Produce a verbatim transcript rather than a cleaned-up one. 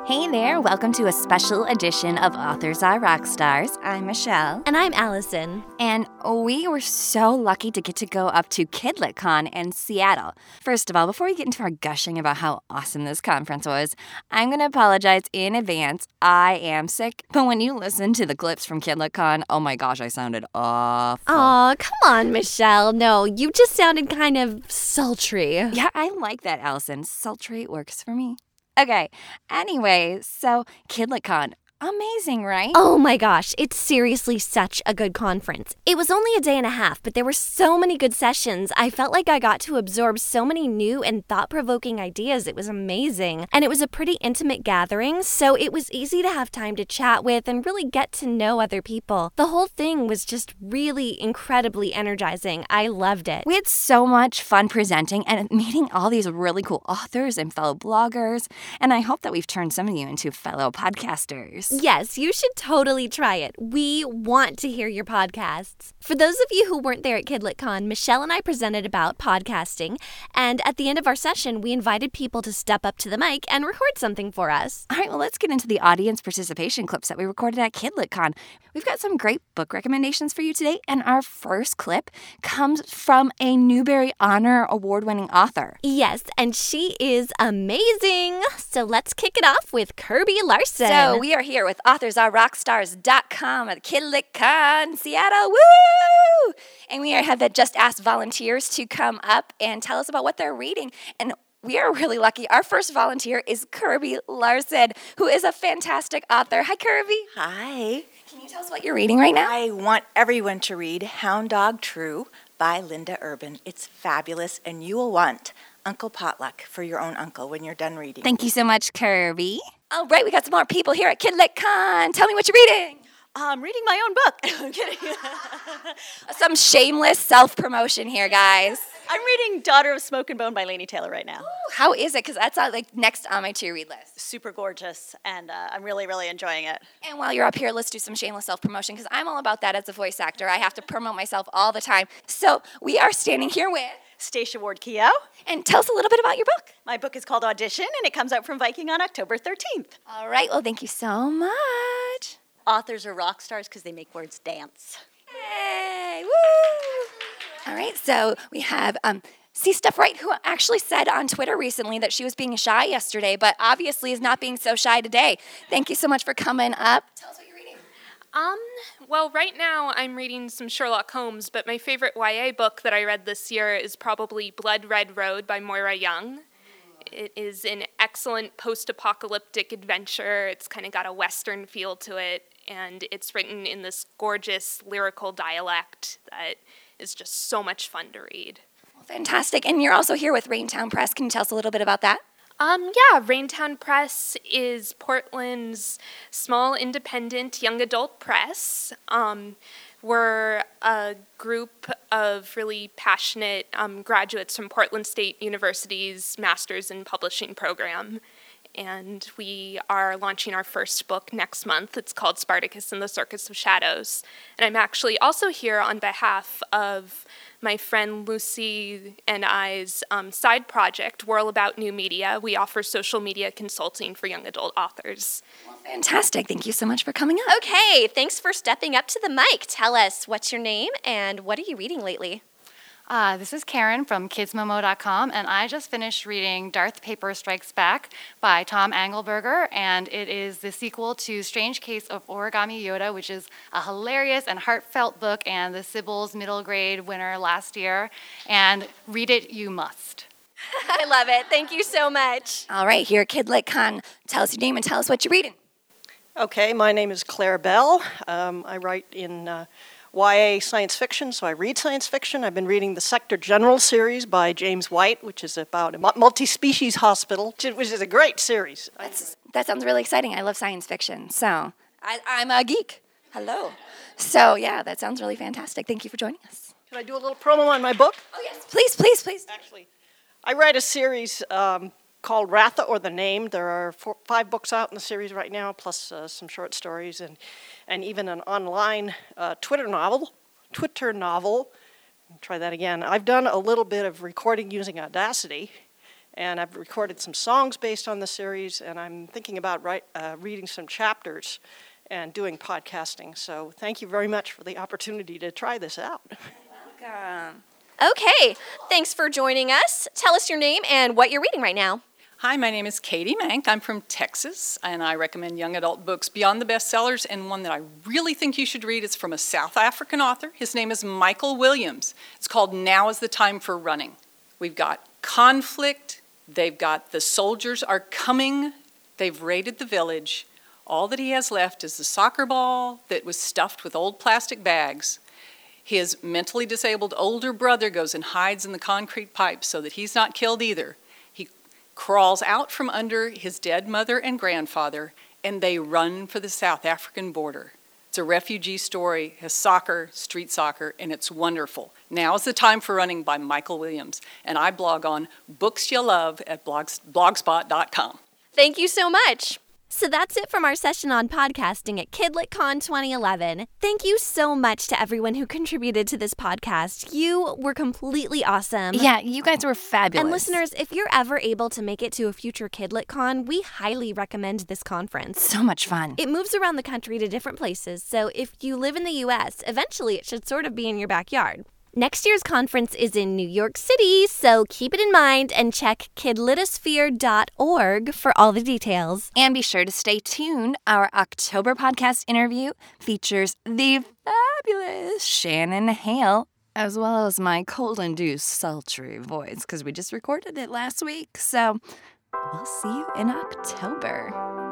Hey there, welcome to a special edition of Authors Are Rockstars. I'm Michelle. And I'm Allison. And we were so lucky to get to go up to KidLitCon in Seattle. First of all, before we get into our gushing about how awesome this conference was, I'm going to apologize in advance. I am sick, but when you listen to the clips from KidLitCon, oh my gosh, I sounded awful. Aw, come on, Michelle. No, you just sounded kind of sultry. Yeah, I like that, Allison. Sultry works for me. Okay, anyway, so KidLitCon, amazing, right? Oh my gosh, it's seriously such a good conference. It was only a day and a half, but there were so many good sessions. I felt like I got to absorb so many new and thought-provoking ideas. It was amazing. And it was a pretty intimate gathering, so it was easy to have time to chat with and really get to know other people. The whole thing was just really incredibly energizing. I loved it. We had so much fun presenting and meeting all these really cool authors and fellow bloggers, and I hope that we've turned some of you into fellow podcasters. Yes, you should totally try it. We want to hear your podcasts. For those of you who weren't there at KidLitCon, Michelle and I presented about podcasting, and at the end of our session, we invited people to step up to the mic and record something for us. All right, well, let's get into the audience participation clips that we recorded at KidLitCon. We've got some great book recommendations for you today, and our first clip comes from a Newbery Honor Award-winning author. Yes, and she is amazing. So let's kick it off with Kirby Larson. So we are here with authors are rockstars dot com at KidLitCon Seattle. Woo! And we are, have just asked volunteers to come up and tell us about what they're reading. And we are really lucky. Our first volunteer is Kirby Larson, who is a fantastic author. Hi, Kirby. Hi. Can you tell us what you're reading right now? I want everyone to read Hound Dog True by Linda Urban. It's fabulous, and you will want Uncle Potluck for your own uncle when you're done reading. Thank you so much, Kirby. All right, we got some more people here at KidLitCon. Tell me what you're reading. I'm reading my own book. I'm kidding. Some shameless self-promotion here, guys. I'm reading Daughter of Smoke and Bone by Laini Taylor right now. Ooh, how is it? Because that's uh, like next on my to-read list. Super gorgeous, and uh, I'm really, really enjoying it. And while you're up here, let's do some shameless self-promotion, because I'm all about that as a voice actor. I have to promote myself all the time. So we are standing here with Stacia Ward-Keough. And tell us a little bit about your book. My book is called Audition, and it comes out from Viking on October thirteenth. All right, well, thank you so much. Authors are rock stars because they make words dance. Yay, woo! All right, so we have um, C. Steph Wright, who actually said on Twitter recently that she was being shy yesterday, but obviously is not being so shy today. Thank you so much for coming up. Tell us what you're reading. Um, well, right now I'm reading some Sherlock Holmes, but my favorite Y A book that I read this year is probably Blood Red Road by Moira Young. It is an excellent post-apocalyptic adventure. It's kind of got a Western feel to it, and it's written in this gorgeous lyrical dialect that is just so much fun to read. Well, fantastic. And you're also here with Raintown Press. Can you tell us a little bit about that? Um, yeah, Raintown Press is Portland's small independent young adult press. Um, we're a group of really passionate um, graduates from Portland State University's Masters in Publishing program. And we are launching our first book next month. It's called Spartacus and the Circus of Shadows. And I'm actually also here on behalf of my friend Lucy and I's um, side project, Whirl About New Media. We offer social media consulting for young adult authors. Well, fantastic. Thank you so much for coming up. Okay, thanks for stepping up to the mic. Tell us, what's your name and what are you reading lately? Uh, this is Karen from kids momo dot com, and I just finished reading Darth Paper Strikes Back by Tom Angelberger, and it is the sequel to Strange Case of Origami Yoda, which is a hilarious and heartfelt book, and the Sybil's middle grade winner last year, and read it, you must. I love it. Thank you so much. All right, here at KidLitCon, tell us your name and tell us what you're reading. Okay, my name is Claire Bell. Um, I write in uh, Y A science fiction, so I read science fiction. I've been reading the Sector General series by James White, which is about a multi-species hospital, which is a great series. That's, that sounds really exciting. I love science fiction, so I, I'm a geek. Hello. So, yeah, that sounds really fantastic. Thank you for joining us. Can I do a little promo on my book? Oh, yes. Please, please, please. Actually, I write a series um, called Ratha or the Name. There are four, five books out in the series right now, plus uh, some short stories and, and even an online uh, Twitter novel. Twitter novel. Try that again. I've done a little bit of recording using Audacity, And I've recorded some songs based on the series, and I'm thinking about write, uh, reading some chapters and doing podcasting. So thank you very much for the opportunity to try this out. Welcome. Okay, thanks for joining us. Tell us your name and what you're reading right now. Hi, my name is Katie Mank. I'm from Texas, and I recommend young adult books beyond the bestsellers, and one that I really think you should read is from a South African author. His name is Michael Williams. It's called Now is the Time for Running. We've got conflict. They've got the soldiers are coming. They've raided the village. All that he has left is the soccer ball that was stuffed with old plastic bags. His mentally disabled older brother goes and hides in the concrete pipe so that he's not killed either. He crawls out from under his dead mother and grandfather, and they run for the South African border. It's a refugee story, has soccer, street soccer, and it's wonderful. Now is the Time for Running by Michael Williams, and I blog on Books You Love at blogs, blogspot dot com. Thank you so much. So that's it from our session on podcasting at KidLitCon twenty eleven. Thank you so much to everyone who contributed to this podcast. You were completely awesome. Yeah, you guys were fabulous. And listeners, if you're ever able to make it to a future KidLitCon, we highly recommend this conference. So much fun. It moves around the country to different places, so if you live in the U S, eventually it should sort of be in your backyard. Next year's conference is in New York City, so keep it in mind and check kidlitosphere dot org for all the details. And be sure to stay tuned. Our October podcast interview features the fabulous Shannon Hale, as well as my cold-induced sultry voice, because we just recorded it last week. So we'll see you in October.